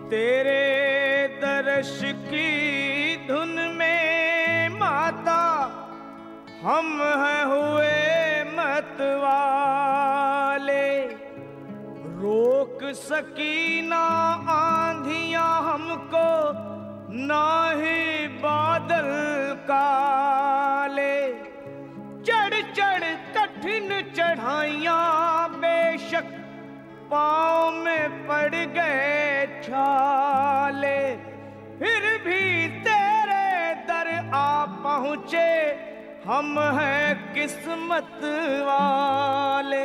तेरे दर्श की धुन में माता हम हैं हुए मतवाले। रोक सकी ना आंधियां हमको, ना ही बादल काले। चढ़ चढ़ कठिन चढ़ाइयां बेशक पाँव में पड़ गए छाले, फिर भी तेरे दर आ पहुँचे हम हैं किस्मत वाले।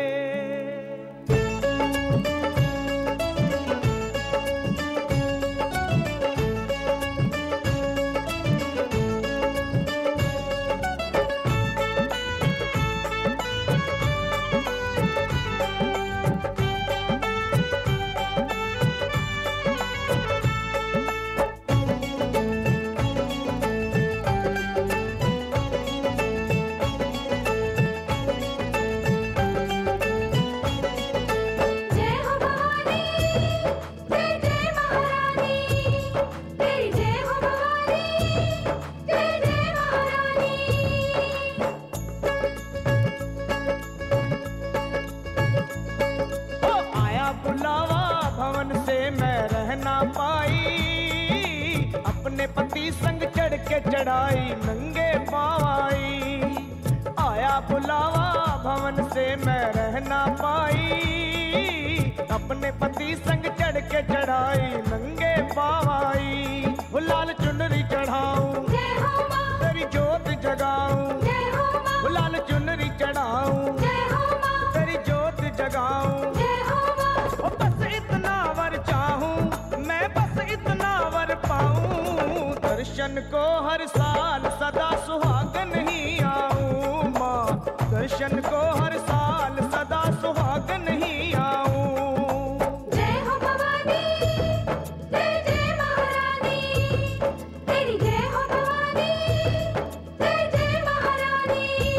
अपने पति संग चढ़ के चढ़ाई नंगे पाँव आई। आया बुलावा भवन से मैं रह ना पाई, अपने पति संग चढ़ के चढ़ाई नंगे पाँव आई। वो लाल चुनरी चढ़ाऊं तेरी जोत जगाऊं, वो लाल चुनरी चढ़ाऊं तेरी जोत जगाऊं। बस इतना वर चाहूं मैं, बस इतना वर पाऊं, दर्शन को हर साल सदा सुहागन ही आऊं। माँ दर्शन को हर साल सदा सुहागन ही आऊं। जय हो भवानी जय जय महारानी, तेरी जय हो भवानी जय जय महारानी।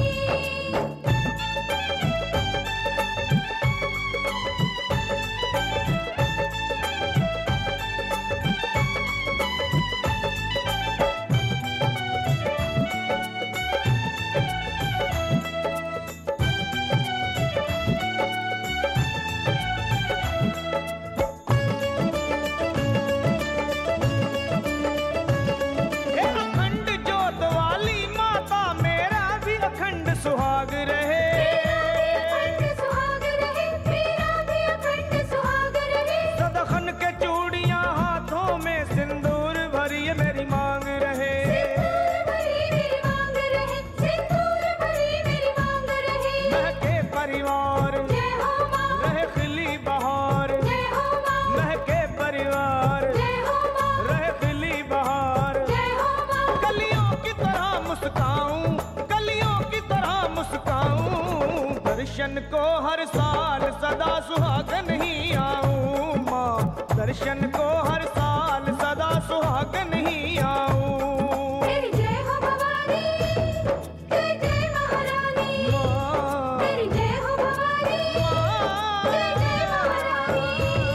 दर्शन को हर साल सदा सुहागन ही आऊं। माँ दर्शन को हर साल सदा सुहागन ही आऊं। तेरी जय हो भवानी जय जय महारानी, तेरी जय हो भवानी जय जय महारानी।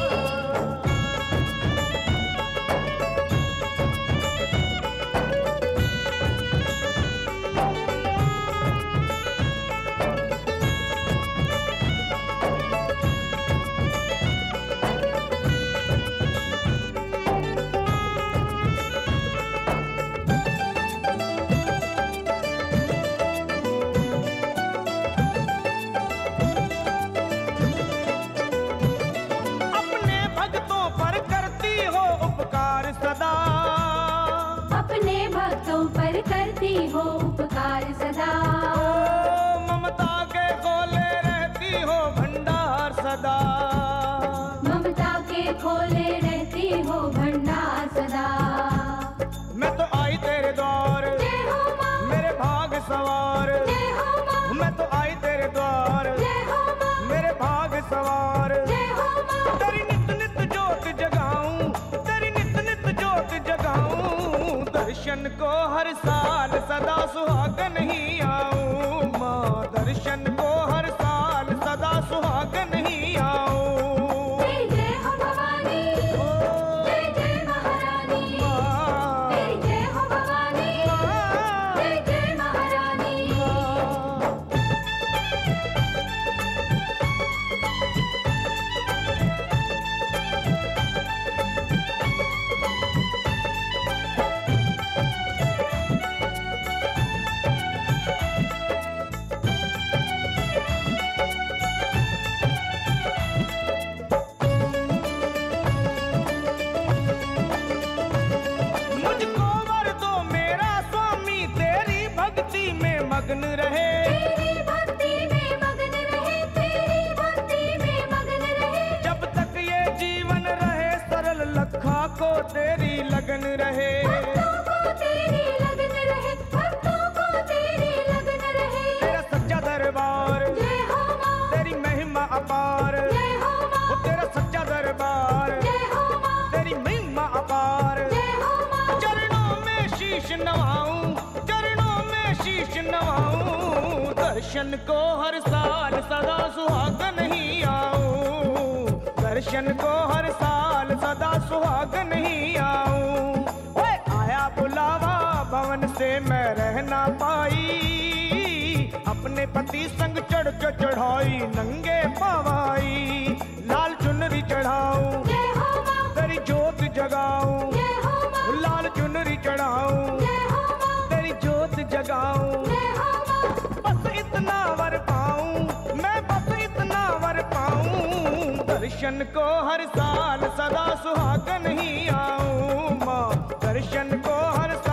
सदा अपने भक्तों पर करती हो उपकार सदा। ओ ममता के खोले रहती हो भंडार सदा, ममता के खोले रहती हो भंडार सदा। मैं तो आई तेरे द्वार जय हो माँ, मेरे भाग सवार। जय हो माँ, मैं तो आई तेरे द्वार जय हो माँ, मेरे भाग सवार। जय हो माँ, तेरी नित नित जोत जगाऊं, तेरी नित नित जोत जगाऊं, दर्शन को हर साल सदा सुहागन ही आऊं। माँ दर्शन को हर साल सदा सुहागन ही आऊं। तेरी जय हो भवानी लगन रहे, भक्तों को तेरी लगन रहे, भक्तों को तेरी लगन रहे। तेरा सच्चा दरबार, जय हो माँ, तेरी महिमा अपार, जय हो माँ, वो तेरा सच्चा दरबार, जय हो माँ, तेरी महिमा अपार। जय हो माँ। चरणों में शीश नवाऊं, चरणों में शीश नवाऊं, दर्शन को हर साल सदा सुहागन ही आऊं, दर्शन को हर साल सदा सुहागन ही आऊं। ओए आया बुलावा भवन से मैं रह ना पाई, अपने पति संग चढ़ के चढ़ाई नंगे पवाई, लाल चुनरी चढ़ाऊं, जय हो माँ, तेरी जोत जगाऊं, जय हो माँ, लाल चुनरी चढ़ाऊं, जय हो माँ, तेरी जोत जगाऊं। जय हो माँ। बस इतना वर पाऊं मैं, बस इतना वर पाऊं, दर्शन को हर साल सदा सुहागन ही आऊं माँ, दर्शन को हर